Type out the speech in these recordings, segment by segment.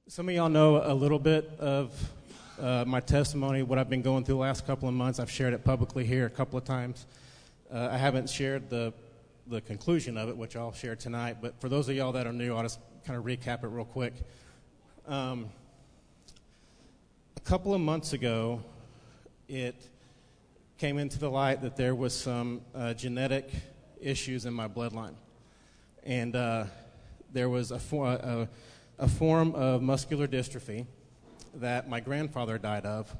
Some of y'all know a little bit of my testimony, what I've been going through the last couple of months. I've shared it publicly here a couple of times. I haven't shared the conclusion of it, which I'll share tonight. But for those of y'all that are new, I'll just kind of recap it real quick. A couple of months ago, it came into the light that there was some genetic issues in my bloodline. And there was a form of muscular dystrophy that my grandfather died of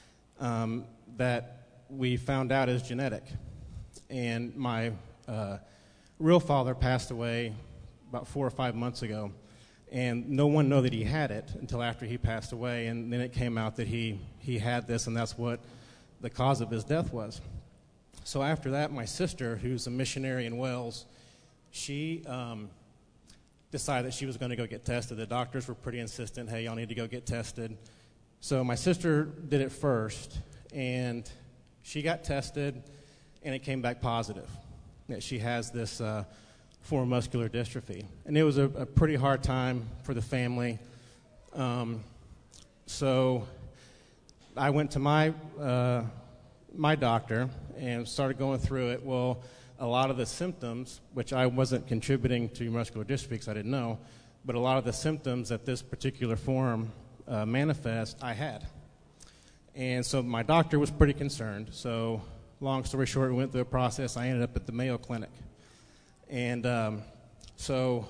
that we found out is genetic. And my real father passed away about 4 or 5 months ago, and no one knew that he had it until after he passed away, and then it came out that he had this, and that's what the cause of his death was. So after that, my sister, who's a missionary in Wales, she decided that she was going to go get tested. The doctors were pretty insistent, hey, y'all need to go get tested. So my sister did it first, and she got tested, and it came back positive that she has this form of muscular dystrophy. And it was a pretty hard time for the family. So I went to my doctor and started going through it. Well, a lot of the symptoms, which I wasn't contributing to muscular dystrophy because I didn't know, but a lot of the symptoms that this particular form manifest, I had. And so my doctor was pretty concerned. So long story short, we went through a process. I ended up at the Mayo Clinic. And so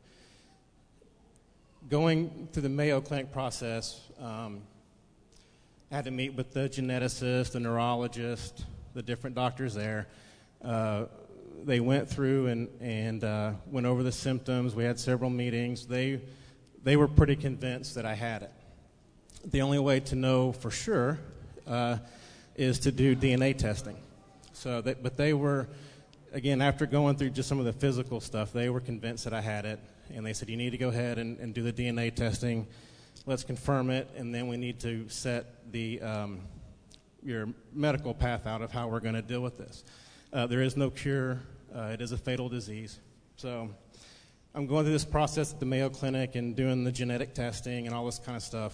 going through the Mayo Clinic process, I had to meet with the geneticist, the neurologist, the different doctors there. They went through and went over the symptoms. We had several meetings. They were pretty convinced that I had it. The only way to know for sure is to do DNA testing. But they were, again, after going through just some of the physical stuff, they were convinced that I had it. And they said, you need to go ahead and do the DNA testing. Let's confirm it, and then we need to set your medical path out of how we're going to deal with this. There is no cure. It is a fatal disease. So I'm going through this process at the Mayo Clinic and doing the genetic testing and all this kind of stuff.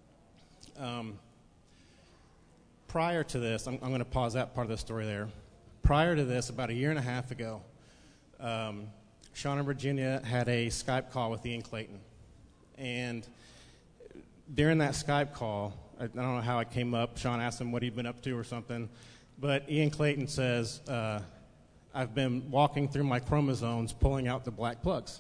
Prior to this, I'm going to pause that part of the story there. Prior to this, about a year and a half ago, Sean and Virginia had a Skype call with Ian Clayton. And during that Skype call, I don't know how it came up. Sean asked him what he'd been up to or something. But Ian Clayton says, I've been walking through my chromosomes, pulling out the black plugs.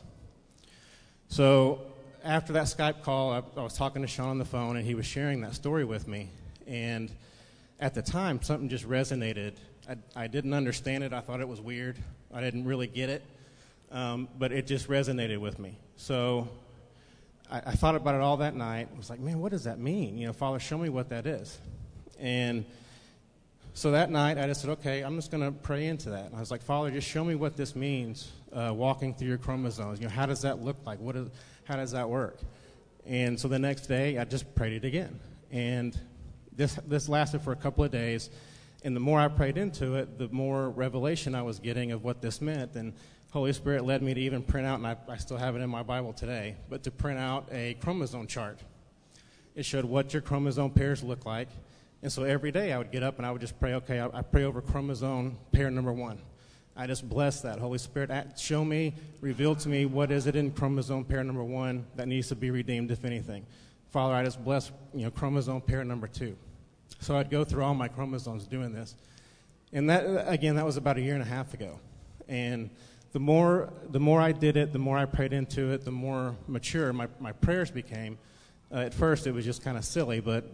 So after that Skype call, I was talking to Sean on the phone, and he was sharing that story with me. And at the time, something just resonated. I didn't understand it. I thought it was weird. I didn't really get it. But it just resonated with me. So I thought about it all that night. I was like, man, what does that mean? You know, Father, show me what that is. And so that night, I just said, okay, I'm just going to pray into that. And I was like, Father, just show me what this means, walking through your chromosomes. You know, how does that look like? How does that work? And so the next day, I just prayed it again. And this lasted for a couple of days. And the more I prayed into it, the more revelation I was getting of what this meant. And Holy Spirit led me to even print out, and I still have it in my Bible today, but to print out a chromosome chart. It showed what your chromosome pairs look like. And so every day I would get up and I would just pray, okay, I pray over chromosome pair number 1. I just bless that. Holy Spirit, show me, reveal to me what is it in chromosome pair number 1 that needs to be redeemed, if anything. Father, I just bless chromosome pair number 2. So I'd go through all my chromosomes doing this. And that, again, that was about a year and a half ago. And the more I did it, the more I prayed into it, the more mature my prayers became. At first it was just kind of silly, but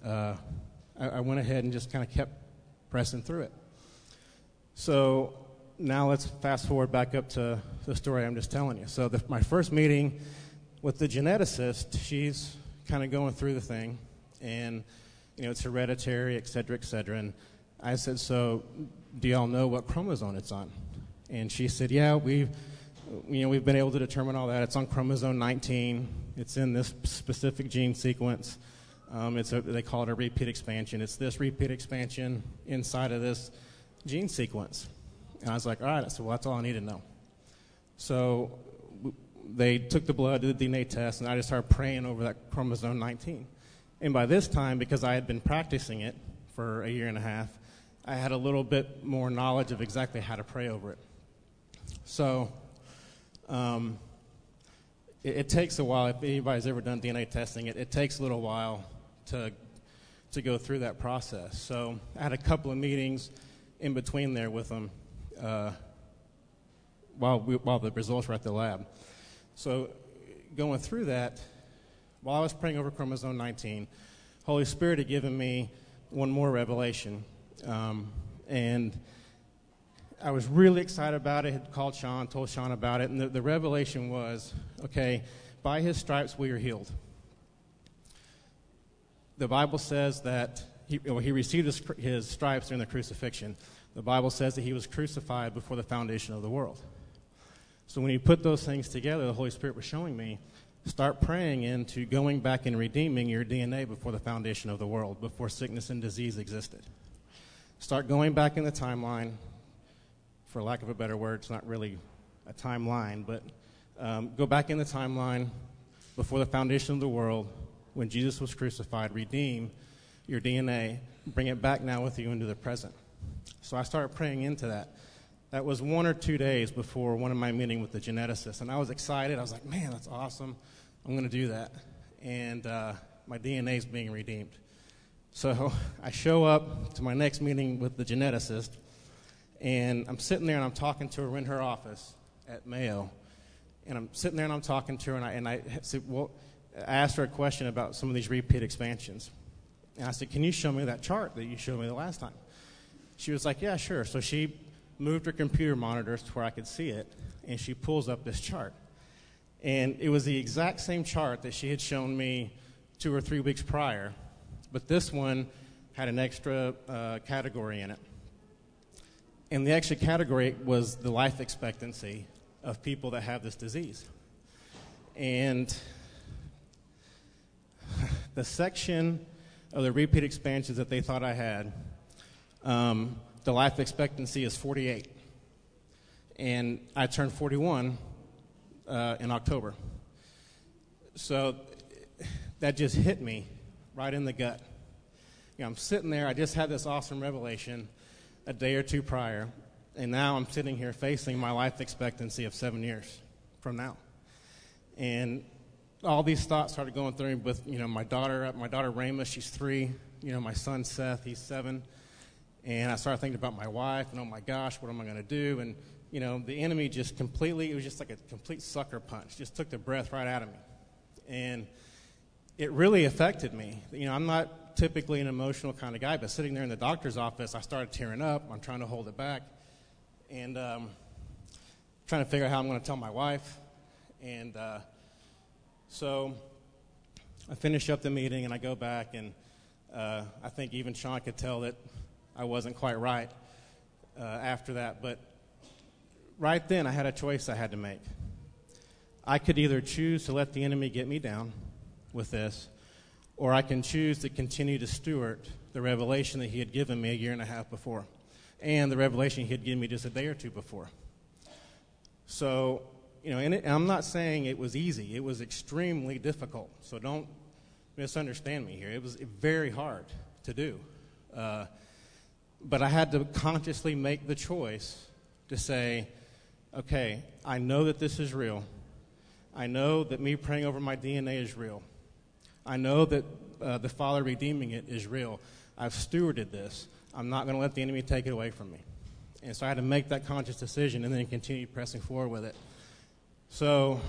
I went ahead and just kind of kept pressing through it. So now let's fast forward back up to the story I'm just telling you. So my first meeting with the geneticist, she's kind of going through the thing, and it's hereditary, et cetera, et cetera. And I said, so do y'all know what chromosome it's on? And she said, yeah, we've been able to determine all that. It's on chromosome 19. It's in this specific gene sequence. They call it a repeat expansion. It's this repeat expansion inside of this gene sequence. And I was like, all right. I said, well, that's all I need to know. So they took the blood, did the DNA test, and I just started praying over that chromosome 19. And by this time, because I had been practicing it for a year and a half, I had a little bit more knowledge of exactly how to pray over it. So it takes a while. If anybody's ever done DNA testing, it takes a little while to go through that process. So I had a couple of meetings in between there with them while the results were at the lab. So going through that, while I was praying over chromosome 19, Holy Spirit had given me one more revelation. And I was really excited about it. Had called Sean, told Sean about it. And the revelation was, okay, by his stripes we are healed. The Bible says that he received his stripes during the crucifixion. The Bible says that he was crucified before the foundation of the world. So when you put those things together, the Holy Spirit was showing me, start praying into going back and redeeming your DNA before the foundation of the world, before sickness and disease existed. Start going back in the timeline. For lack of a better word, it's not really a timeline, but go back in the timeline before the foundation of the world, when Jesus was crucified, redeem your DNA, bring it back now with you into the present. So I started praying into that. That was 1 or 2 days before one of my meetings with the geneticist, and I was excited. I was like, man, that's awesome. I'm going to do that. And my DNA is being redeemed. So I show up to my next meeting with the geneticist, and I'm sitting there and I'm talking to her in her office at Mayo. And I'm sitting there and I'm talking to her, and I said, well, I asked her a question about some of these repeat expansions. And I said, can you show me that chart that you showed me the last time? She was like, yeah, sure. So she moved her computer monitors to where I could see it, and she pulls up this chart. And it was the exact same chart that she had shown me 2 or 3 weeks prior, but this one had an extra category in it. And the extra category was the life expectancy of people that have this disease. And the section of the repeat expansions that they thought I had, the life expectancy is 48. And I turned 41 in October. So that just hit me right in the gut. You know, I'm sitting there, I just had this awesome revelation a day or 2 prior, and now I'm sitting here facing my life expectancy of 7 years from now. And all these thoughts started going through me with, my daughter Rama, she's 3, my son Seth, he's 7. And I started thinking about my wife, and oh my gosh, what am I going to do? And, the enemy just completely, it was just like a complete sucker punch, just took the breath right out of me. And it really affected me. I'm not typically an emotional kind of guy, but sitting there in the doctor's office, I started tearing up. I'm trying to hold it back. And trying to figure out how I'm going to tell my wife. And so I finish up the meeting, and I go back, and I think even Sean could tell that I wasn't quite right after that. But right then, I had a choice I had to make. I could either choose to let the enemy get me down with this, or I can choose to continue to steward the revelation that he had given me a year and a half before, and the revelation he had given me just a day or 2 before. So, and I'm not saying it was easy. It was extremely difficult. So don't misunderstand me here. It was very hard to do. But I had to consciously make the choice to say, okay, I know that this is real. I know that me praying over my DNA is real. I know that the Father redeeming it is real. I've stewarded this. I'm not going to let the enemy take it away from me. And so I had to make that conscious decision and then continue pressing forward with it. So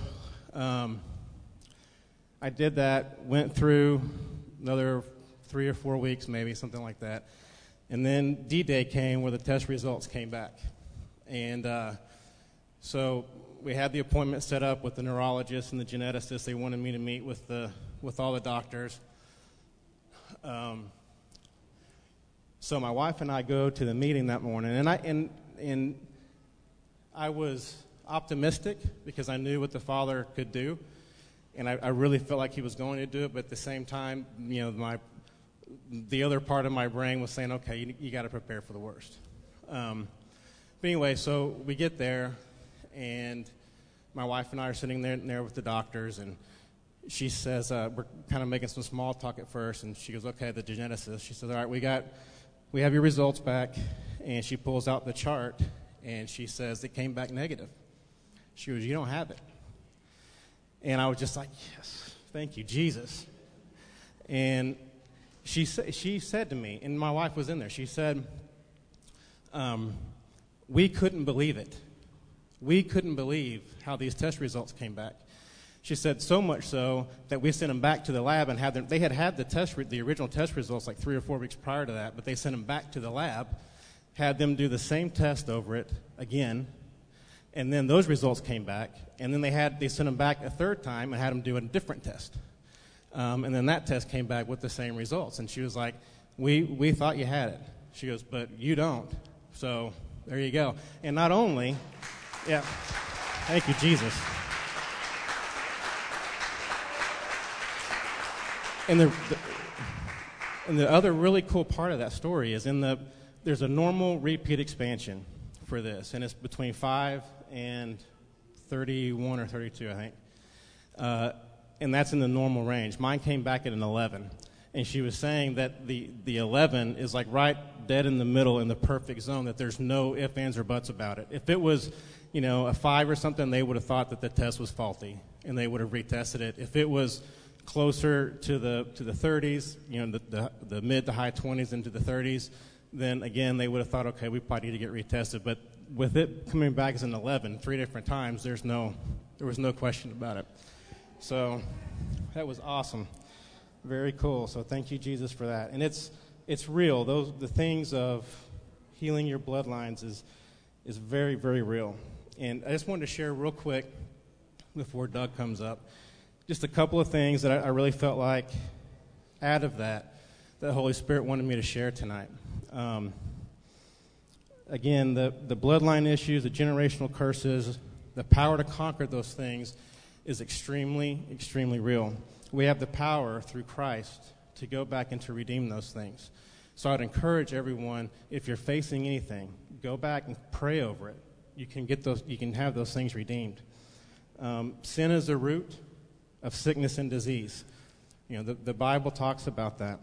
I did that, went through another 3 or 4 weeks, maybe, something like that. And then D-Day came where the test results came back. And so we had the appointment set up with the neurologist and the geneticist. They wanted me to meet with all the doctors. So my wife and I go to the meeting that morning, and I was optimistic because I knew what the Father could do, and I really felt like He was going to do it. But at the same time, the other part of my brain was saying, okay, you got to prepare for the worst. But anyway, so we get there, and my wife and I are sitting there with the doctors, and she says, we're kind of making some small talk at first, and she goes, okay, the geneticist. She says, all right, we have your results back, and she pulls out the chart, and she says, it came back negative. She goes, you don't have it. And I was just like, yes, thank you, Jesus. And she said to me, and my wife was in there, she said, we couldn't believe it. We couldn't believe how these test results came back. She said so much so that we sent them back to the lab and had them. They had the original test results like 3 or 4 weeks prior to that, but they sent them back to the lab, had them do the same test over it again, and then those results came back, and then they sent them back a third time and had them do a different test, and then that test came back with the same results. And she was like, "We thought you had it." She goes, "But you don't." So there you go. And not only. Yeah. Thank you, Jesus. And the other really cool part of that story is there's a normal repeat expansion for this, and it's between 5 and 31 or 32, I think. And that's in the normal range. Mine came back at an 11. And she was saying that the 11 is like right dead in the middle in the perfect zone, that there's no ifs, ands, or buts about it. If it was, a 5 or something, they would have thought that the test was faulty, and they would have retested it. If it was closer to the 30s, the mid to high 20s into the 30s, then again, they would have thought, okay, we probably need to get retested. But with it coming back as an 11 3 different times, there was no question about it. So that was awesome. Very cool. So thank you, Jesus, for that. And it's real. The things of healing your bloodlines is very, very real. And I just wanted to share real quick before Doug comes up, just a couple of things that I really felt like out of that the Holy Spirit wanted me to share tonight. Again, the bloodline issues, the generational curses, the power to conquer those things is extremely, extremely real. We have the power through Christ to go back and to redeem those things. So I'd encourage everyone, if you're facing anything, go back and pray over it. You can have those things redeemed. Sin is the root of sickness and disease. The Bible talks about that.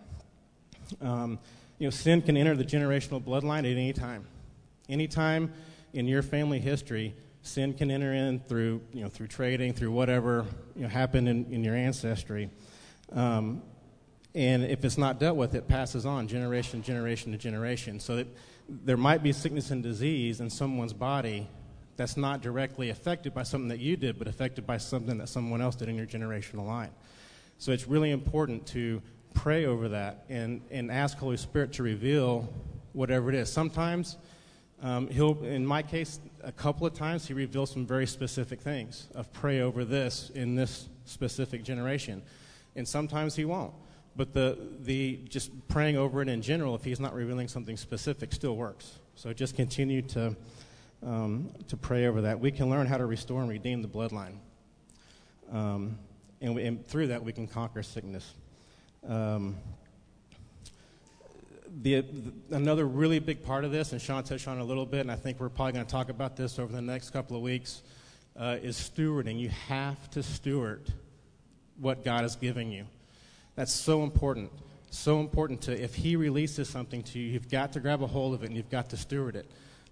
Sin can enter the generational bloodline at any time. Anytime in your family history, sin can enter in through trading, through whatever happened in your ancestry. And if it's not dealt with, it passes on generation to generation. So that there might be sickness and disease in someone's body that's not directly affected by something that you did, but affected by something that someone else did in your generational line. So it's really important to pray over that and ask Holy Spirit to reveal whatever it is. Sometimes in my case, a couple of times, he reveals some very specific things of pray over this in this specific generation. And sometimes he won't. But the just praying over it in general, if he's not revealing something specific, still works. So just continue to pray over that. We can learn how to restore and redeem the bloodline. And through that, we can conquer sickness. Another really big part of this, and Sean touched on it a little bit, and I think we're probably going to talk about this over the next couple of weeks, is stewarding. You have to steward what God is giving you. That's so important. So important if he releases something to you, you've got to grab a hold of it and you've got to steward it.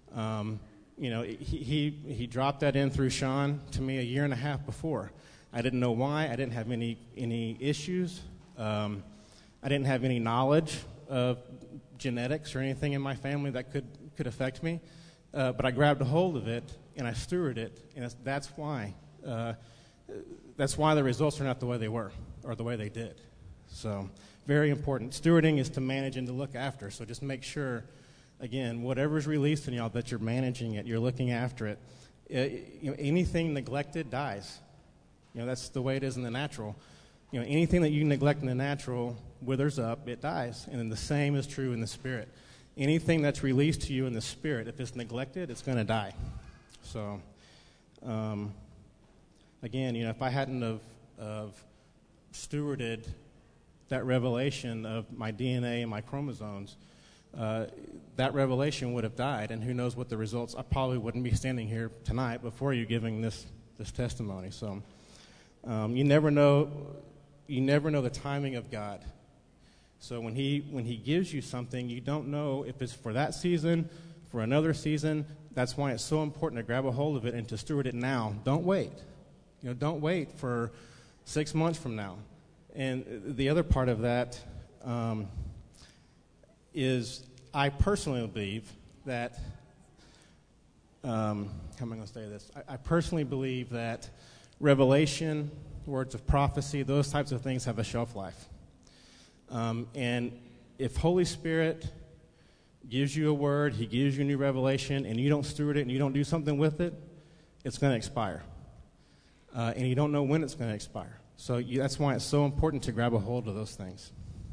He dropped that in through Sean to me a year and a half before. I didn't know why. I didn't have any issues. I didn't have any knowledge of genetics or anything in my family that could affect me. But I grabbed a hold of it and I stewarded it, and that's why the results are not the way they were or the way they did. So very important. Stewarding is to manage and to look after. So just make sure, again, whatever's released in y'all, that you're managing it, you're looking after it. Anything neglected dies. That's the way it is in the natural. Anything that you neglect in the natural withers up, it dies. And then the same is true in the spirit. Anything that's released to you in the spirit, if it's neglected, it's going to die. So, again, if I hadn't have stewarded that revelation of my DNA and my chromosomes, that revelation would have died, and who knows what the results. I probably wouldn't be standing here tonight before you giving this this testimony. So you never know the timing of God. So when he gives you something, you don't know if it's for that season, for another season. That's why it's so important to grab a hold of it and to steward it now. Don't wait. Don't wait for 6 months from now. And the other part of that is I personally believe that, how am I going to say this? I personally believe that revelation, words of prophecy, those types of things have a shelf life. And if Holy Spirit gives you a word, he gives you a new revelation, and you don't steward it and you don't do something with it, it's going to expire. And you don't know when it's going to expire. So that's why it's so important to grab a hold of those things.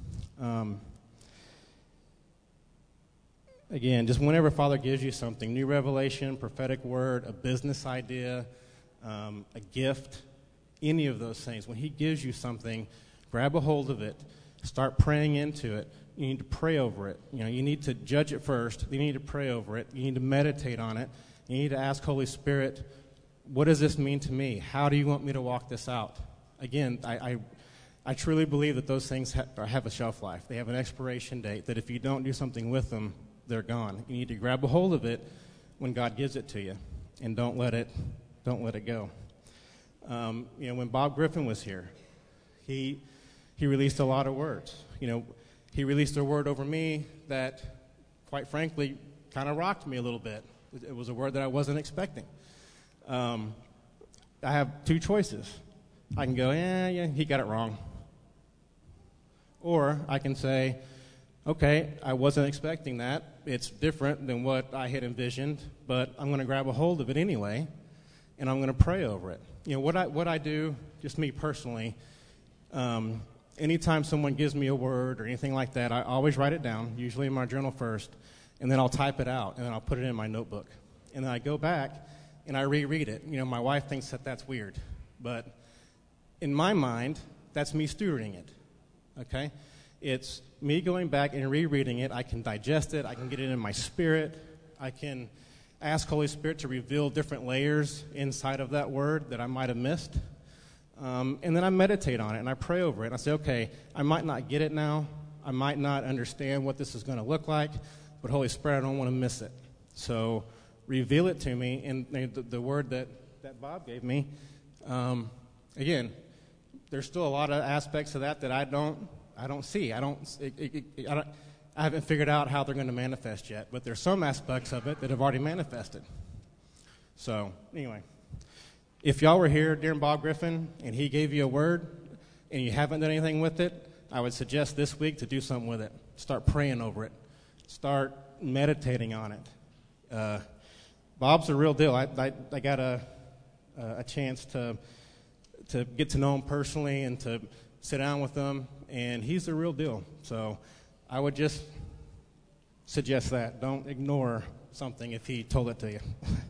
Again, just whenever Father gives you something, new revelation, prophetic word, a business idea, a gift, any of those things, when he gives you something, grab a hold of it, start praying into it. You need to pray over it. You need to judge it first. You need to pray over it. You need to meditate on it. You need to ask Holy Spirit, what does this mean to me? How do you want me to walk this out? Again, I truly believe that those things have a shelf life. They have an expiration date, that if you don't do something with them, they're gone. You need to grab a hold of it when God gives it to you, and don't let it go. When Bob Griffin was here, he released a lot of words. He released a word over me that, quite frankly, kind of rocked me a little bit. It was a word that I wasn't expecting. I have two choices. I can go, yeah, he got it wrong. Or I can say, okay, I wasn't expecting that. It's different than what I had envisioned, but I'm going to grab a hold of it anyway, and I'm going to pray over it. What I do, just me personally, anytime someone gives me a word or anything like that, I always write it down, usually in my journal first, and then I'll type it out, and then I'll put it in my notebook. And then I go back, and I reread it. My wife thinks that that's weird, but in my mind, that's me stewarding it, okay? It's me going back and rereading it. I can digest it. I can get it in my spirit. I can ask Holy Spirit to reveal different layers inside of that word that I might have missed. And then I meditate on it, and I pray over it. And I say, okay, I might not get it now. I might not understand what this is going to look like, but Holy Spirit, I don't want to miss it. So reveal it to me. And the word that Bob gave me, again, there's still a lot of aspects of that I don't see. I haven't figured out how they're going to manifest yet, but there's some aspects of it that have already manifested. So anyway, if y'all were here during Bob Griffin and he gave you a word and you haven't done anything with it, I would suggest this week to do something with it. Start praying over it. Start meditating on it. Bob's a real deal. I got a chance to get to know him personally and to sit down with him, and he's the real deal. So I would just suggest that. Don't ignore something if he told it to you.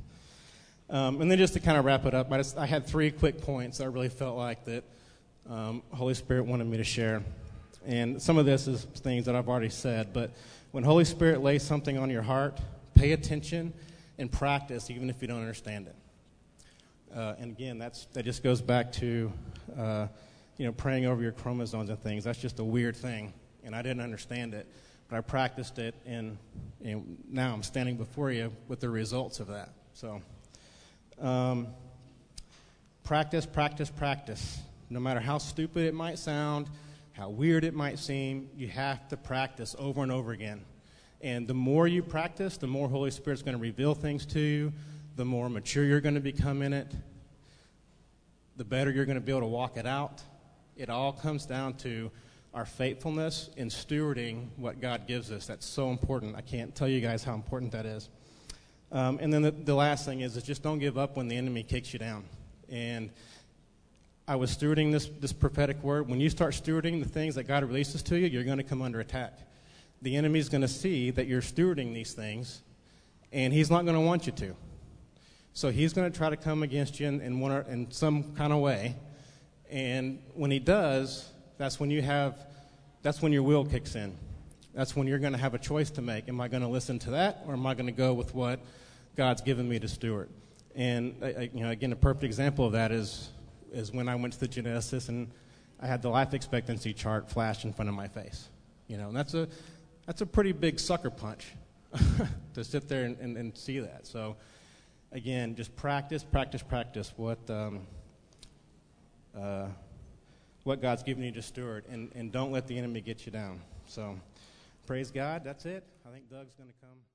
And then just to kind of wrap it up, I had 3 quick points that I really felt like that Holy Spirit wanted me to share. And some of this is things that I've already said, but when Holy Spirit lays something on your heart, pay attention and practice even if you don't understand it. And again, that just goes back to praying over your chromosomes and things. That's just a weird thing, and I didn't understand it, but I practiced it, and now I'm standing before you with the results of that. So practice, practice, practice. No matter how stupid it might sound, how weird it might seem, you have to practice over and over again. And the more you practice, the more Holy Spirit's going to reveal things to you, the more mature you're going to become in it, the better you're going to be able to walk it out. It all comes down to our faithfulness in stewarding what God gives us. That's so important. I can't tell you guys how important that is. And then the last thing is just don't give up when the enemy kicks you down. And I was stewarding this prophetic word. When you start stewarding the things that God releases to you, you're going to come under attack. The enemy's going to see that you're stewarding these things, and he's not going to want you to. So he's going to try to come against you in some kind of way. And when he does, that's when your will kicks in. That's when you're going to have a choice to make. Am I going to listen to that, or am I going to go with what God's given me to steward? And again, a perfect example of that is when I went to the geneticist and I had the life expectancy chart flash in front of my face. And that's a pretty big sucker punch to sit there and see that. So again, just practice what God's given you to steward, and don't let the enemy get you down. So praise God. That's it. I think Doug's going to come.